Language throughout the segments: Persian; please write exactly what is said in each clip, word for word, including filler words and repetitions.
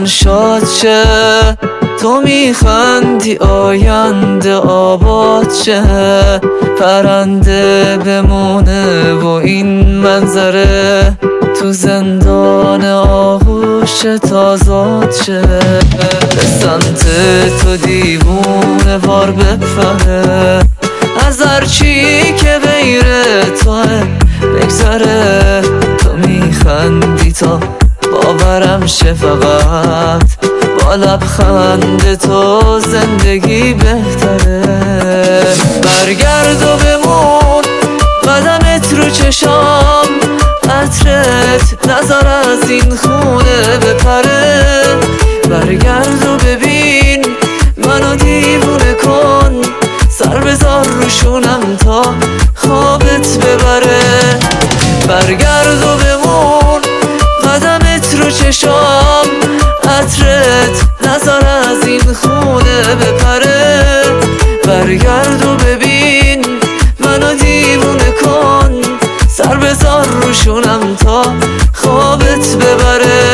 من شاد شه، تو میخندی آینده آباد شه، پرنده بمونه و این منظره تو زندان آغوش تازاد شه. به سمت تو دیوونه وار بپره، از هرچی که غیر توه بگذره. تو میخندی تا باورم شه، فقط با لبخند تو زندگی بهتره. برگرد و بمون قدمت رو چشام، عطرت نظر از این خونه بپره. برگرد و ببین منو دیوونه کن، سر بذار روشونم تا خوابت ببره. برگرد و بمون قدمت رو چشام، عطرت نظر از این خونه بپره. برگرد و ببین منو دیوونه کن، سر بذار روشونم تا خوابت ببره.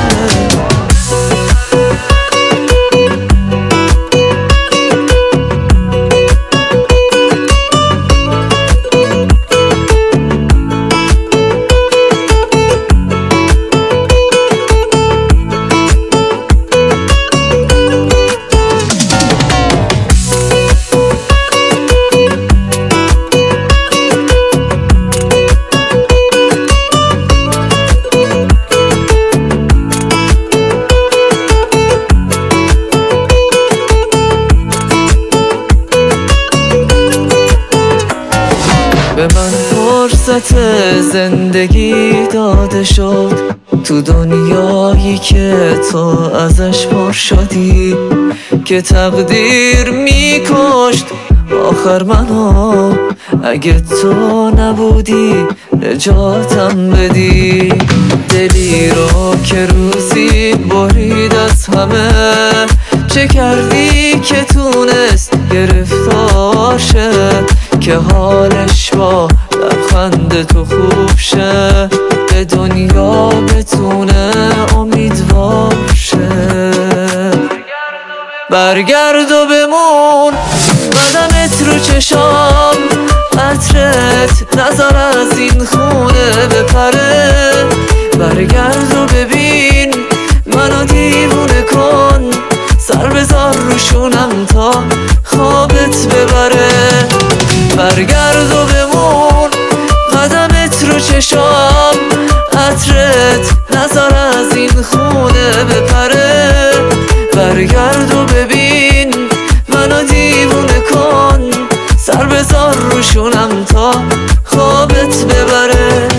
به من فرصت زندگی داده شد، تو دنیایی که تو ازش پر شدی، که تقدیر میکشت آخر منو. اگه تو نبودی نجاتم بدی، دلی رو که روزی برید از همه. چه کردی که تونست گرفتار شه، که حالش با لبخند تو خوب شه، به دنیا بتونه امیدوار شه. برگرد و بمون قدمت رو چشام، عطرت نظر از این خونه بپره. برگرد و ببین منو دیوونه کن، سر بذار روشونم تا خوابت ببره. برگرد و بمون قدمت رو چشام، عطرت نظر از این خونه بپره. برگرد و ببین منو دیوونه کن، سر بذار روشونم تا خوابت ببره.